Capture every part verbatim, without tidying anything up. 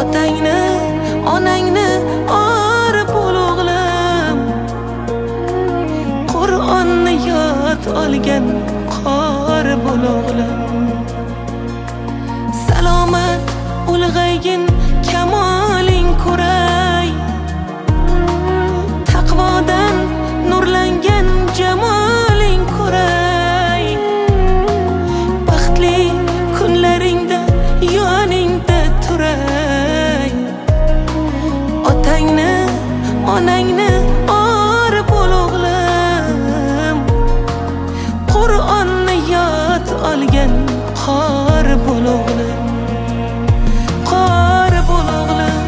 Otangni, onangni orib bo'l o'g'lim. Qur'onni yod olgan qori bo'l o'g'lim. Salomat ulg'aygin, kamoling ko'ray. Taqvodan nurlangan jamoling ko'ray. Baxtli kunlaringda yoningda turay. Otangni, onangni orib bo'l o'g'lim. Qur'onni yod olgan qori bo'l o'g'lim. Qori bo'l o'g'lim.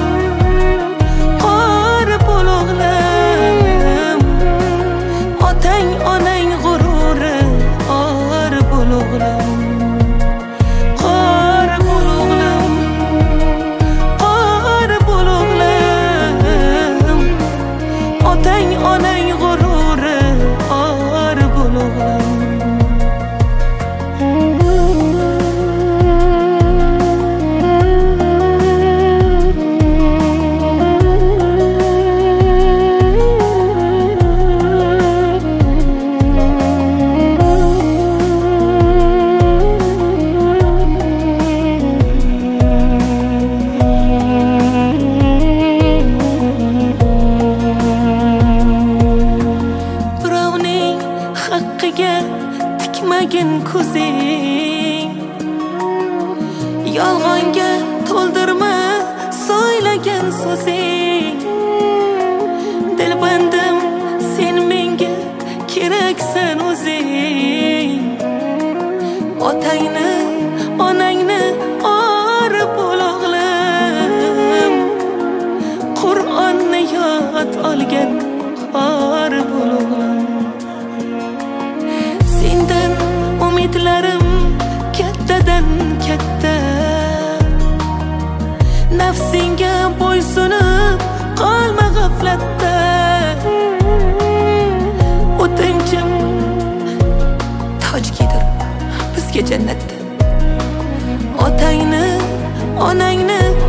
Qori bo'l o'g'lim. Otang, onang g'ururi qori bo'l o'g'lim. Qori bo'l o'g'lim. Qori bo'l o'g'lim. Otang, onang g'ururi qori bo'l o'g'lim. Haqqiga tikmagin ko'zing. Yolg'onga to'ldirma so'ylagan so'zing. Dilbandim, sen menga keraksan o'zing. Otangni, onangni orib bo'l o'g'lim. Qur'onni yod olgan qori bo'l o'g'lim. Sendan umidlarim kattadan katta. Nafsinga bo'ysunib qolma g'aflatda. O'tinchim toj kiydir bizga jannatda. Otangni, onangni